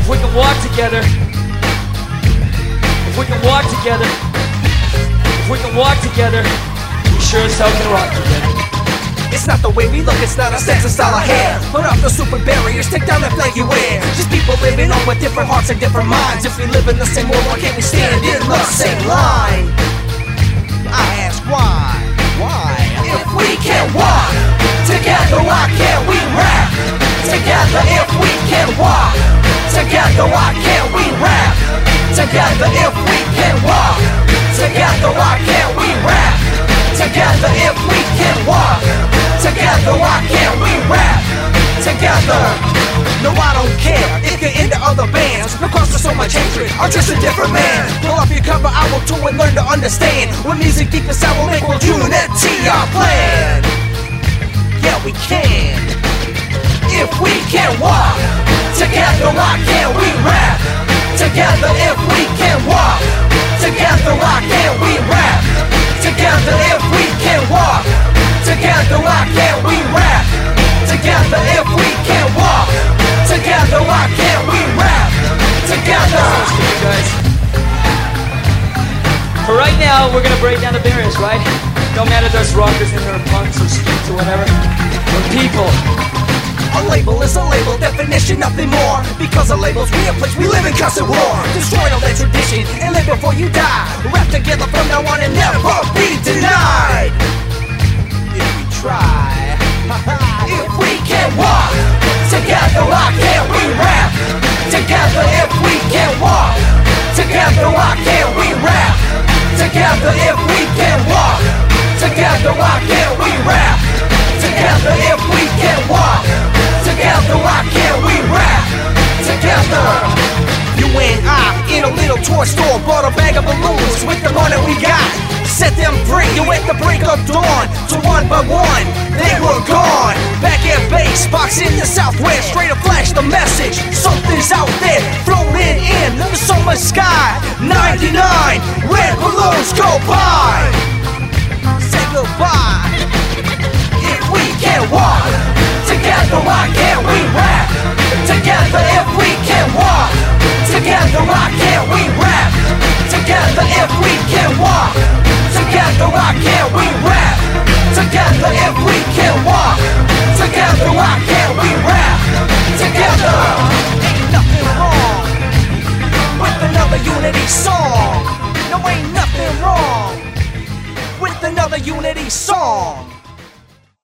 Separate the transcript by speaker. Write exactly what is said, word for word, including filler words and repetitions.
Speaker 1: If we can walk together, if we can walk together, if we can walk together, we sure as hell can rock together.
Speaker 2: It's not the way we look, it's not our sense of style of hair. Put off the super barriers, take down the flag you wear. Just people living on with different hearts and different minds. If we live in the same world, why can't we stand in the same line? I ask why, why? If we can walk together, why can't we rap together? If we can walk together, why can't we rap together? If we can walk together, why can't we rap together? If we can walk together, why can't we rap together? No, I don't care if you're into other bands. No cause for so much hatred, I'm just a different man. Pull up your cover, I will too and learn to understand. When music deep inside will make world unity our plan. Yeah, we can. If we can walk together, why can't we rap together? If we can walk together, why can't we rap together? If we can walk together, why can't we rap together? If we can walk together, why can't we rap together?
Speaker 1: For right now, we're gonna break down the barriers, right? Don't matter if there's rockers in there, punks or streets or whatever. We're people.
Speaker 2: A label is a label, definition, nothing more. Because a label's we a place we live in constant war. Destroy all that tradition and live before you die. Rap together from now on and never be denied. If we try. If we can walk together, why can't we rap together? If we can walk together, why can't we rap together? If we can walk together, why can't we rap together? If we can walk together, why can't we rap together? You and I in a little toy store bought a bag of balloons with the money we got. Set them free, you at the break of dawn. To one by one, they were gone. Back at base, box in the southwest. Straight to flash the message, something's out there. Floating in the summer sky. ninety-nine red balloons go by. Say goodbye. If we can walk together, why can't we rap together? If we can walk together, why can't we rap together? If we can walk together, why can't we rap together? If we can